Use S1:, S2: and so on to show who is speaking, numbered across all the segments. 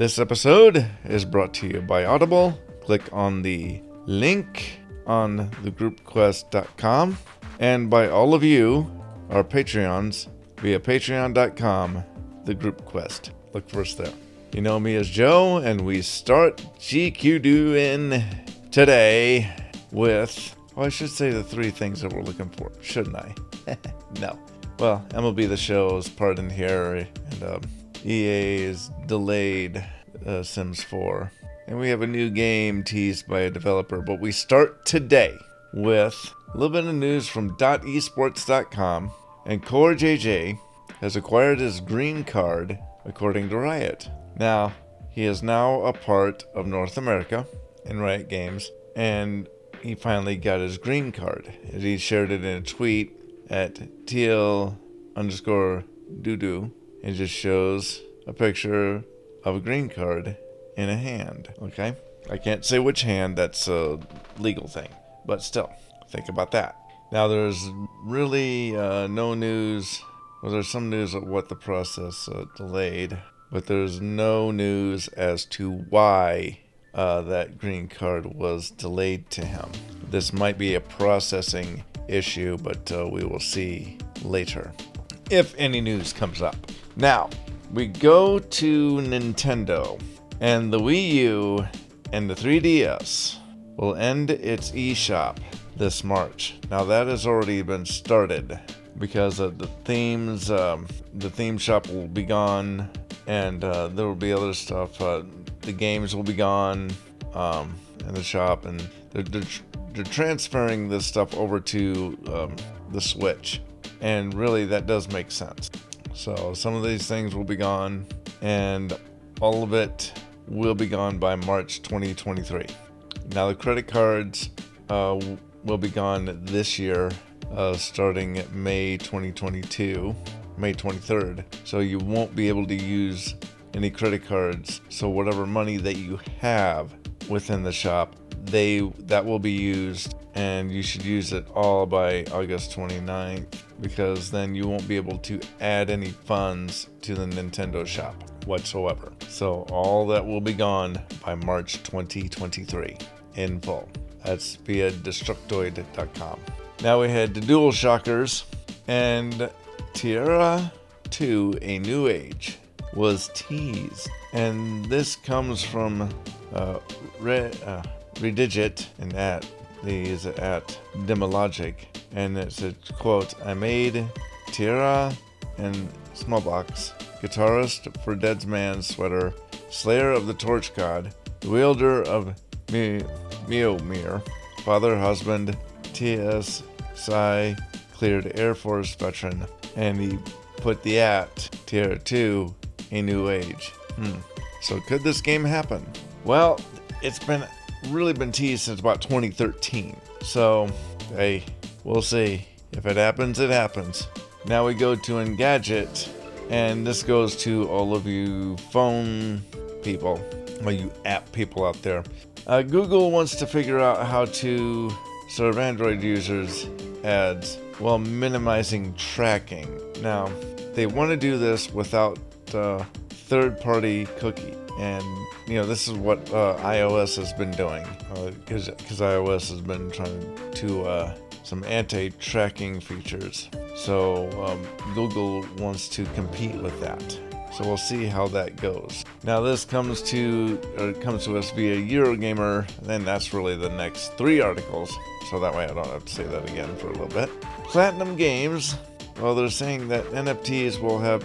S1: This episode is brought to you by Audible. Click on the link on thegroupquest.com and by all of you, our Patreons, via patreon.com, thegroupquest. Look for us there. You know me as Joe, and we start GQ doing today with, I should say the three things that we're looking for, shouldn't I? No. Well, MLB The Show's part in here, and EA is delayed Sims 4. And we have a new game teased by a developer, but we start today with a little bit of news from .esports.com, and CoreJJ has acquired his green card, according to Riot. Now, he is now a part of North America in Riot Games, and he finally got his green card. He shared it in a tweet at TL_Dudu. It just shows a picture of a green card in a hand, okay? I can't say which hand, that's a legal thing, but still, think about that. Now, there's really no news, well, there's some news of what the process delayed, but there's no news as to why that green card was delayed to him. This might be a processing issue, but we will see later, if any news comes up. Now, we go to Nintendo, and the Wii U and the 3DS will end its eShop this March. Now, that has already been started because of the themes. The theme shop will be gone, and there will be other stuff. The games will be gone in the shop, and they're transferring this stuff over to the Switch, and really that does make sense. So some of these things will be gone, and all of it will be gone by March 2023. Now, the credit cards will be gone this year, starting May 2022, May 23rd. So you won't be able to use any credit cards. So whatever money that you have within the shop, that will be used, and you should use it all by August 29th, because then you won't be able to add any funds to the Nintendo shop whatsoever. So all that will be gone by March 2023 in full. That's via Destructoid.com. Now we head to DualShockers, and Tierra 2: A New Age was teased, and this comes from Redigit, and at Demologic, and it said, quote, "I made Tierra and Smallbox, guitarist for Dead Man's Sweater, slayer of the Torch God, the wielder of Mjolnir, father, husband, T.S. Psy, cleared Air Force veteran," and he put the at Tierra 2: A New Age. So could this game happen? Well, it's really been teased since about 2013. So, hey, we'll see. If it happens, it happens. Now we go to Engadget, and this goes to all of you phone people, all you app people out there. Google wants to figure out how to serve Android users ads while minimizing tracking. Now, they want to do this without third-party cookie. And, this is what iOS has been doing, because iOS has been trying to some anti-tracking features. So Google wants to compete with that. So we'll see how that goes. Now, this comes to us via Eurogamer, and that's really the next three articles. So that way I don't have to say that again for a little bit. Platinum Games, well, they're saying that NFTs will have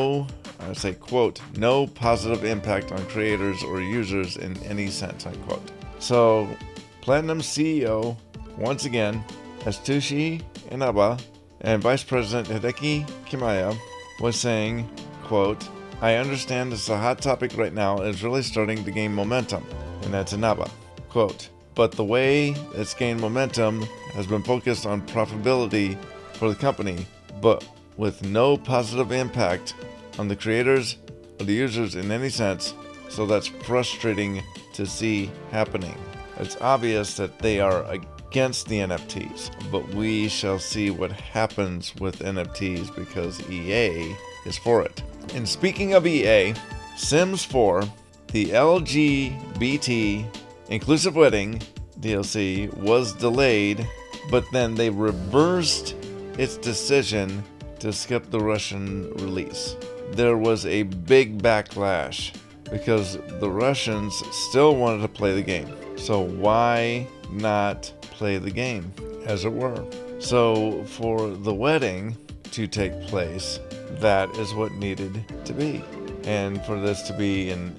S1: quote, "no positive impact on creators or users in any sense," unquote. So, Platinum CEO, once again, Atsushi Inaba, and Vice President Hideki Kamiya was saying, quote, "I understand this is a hot topic right now and is really starting to gain momentum," and that's Inaba, quote, "but the way it's gained momentum has been focused on profitability for the company, but with no positive impact on the creators or the users in any sense, so that's frustrating to see happening. It's obvious that they are against the NFTs, but we shall see what happens with NFTs because EA is for it." And speaking of EA, Sims 4 the LGBT Inclusive Wedding DLC was delayed, but then they reversed its decision to skip the Russian release. There was a big backlash because the Russians still wanted to play the game. So why not play the game, as it were? So for the wedding to take place, that is what needed to be. And for this to be an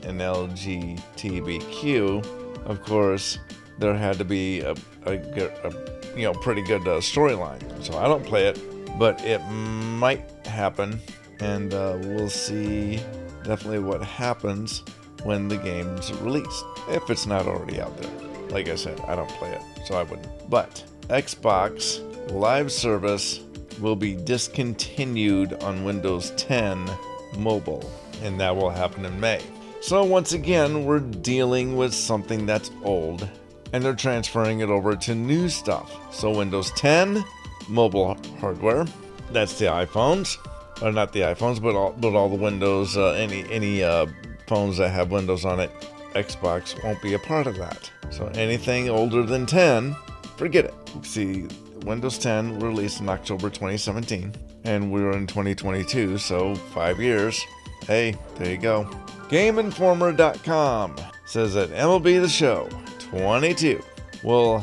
S1: LGBTQ, of course, there had to be a pretty good storyline. So I don't play it, but it might happen, and we'll see definitely what happens when the game's released, if it's not already out there. Like I said, I don't play it, so I wouldn't. But Xbox Live Service will be discontinued on Windows 10 mobile, and that will happen in May. So once again, we're dealing with something that's old, and they're transferring it over to new stuff. So Windows 10 mobile hardware, that's the iPhones, or not the iPhones, but all the Windows, any phones that have Windows on it, Xbox won't be a part of that. So anything older than 10, forget it. See, Windows 10 released in October 2017, and we're in 2022, so 5 years. Hey, there you go. GameInformer.com says that MLB The Show 22 will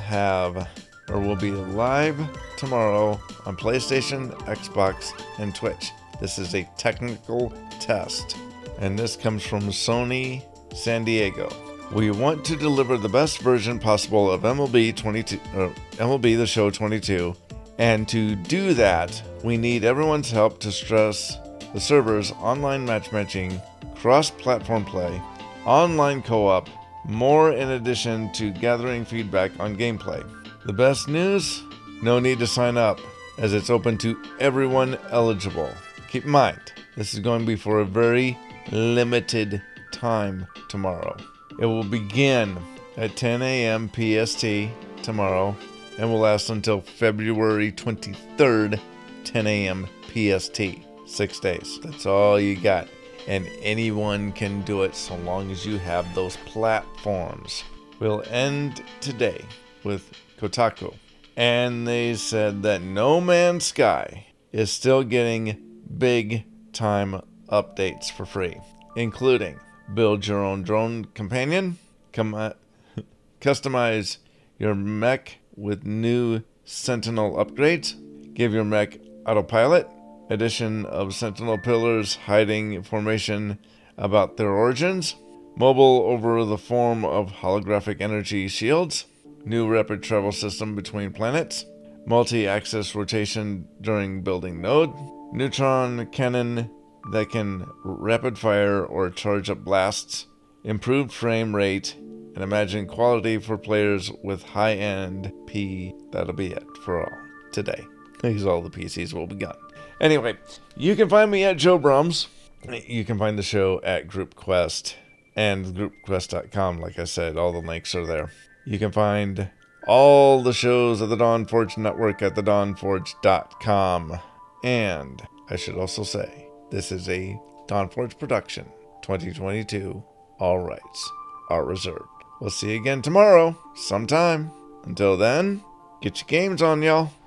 S1: be live tomorrow on PlayStation, Xbox, and Twitch. This is a technical test, and this comes from Sony San Diego. We want to deliver the best version possible of MLB The Show 22, and to do that, we need everyone's help to stress the servers, online matchmaking, cross-platform play, online co-op, more in addition to gathering feedback on gameplay. The best news? No need to sign up, as it's open to everyone eligible. Keep in mind, this is going to be for a very limited time tomorrow. It will begin at 10 a.m. PST tomorrow and will last until February 23rd, 10 a.m. PST. 6 days. That's all you got. And anyone can do it so long as you have those platforms. We'll end today with Kotaku. And they said that No Man's Sky is still getting big time updates for free, including build your own drone companion, customize your mech with new Sentinel upgrades, give your mech autopilot, addition of Sentinel pillars hiding information about their origins, mobile over the form of holographic energy shields, new rapid travel system between planets, multi-axis rotation during building node, neutron cannon that can rapid fire or charge up blasts, improved frame rate, and imagine quality for players with high-end P. That'll be it for all today, because all the PCs will be gone. Anyway, you can find me at Joe Brums. You can find the show at Group Quest and groupquest.com. Like I said, all the links are there. You can find all the shows of the Dawn Forge Network at thedawnforge.com. And I should also say, this is a Dawn Forge production, 2022. All rights are reserved. We'll see you again tomorrow, sometime. Until then, get your games on, y'all.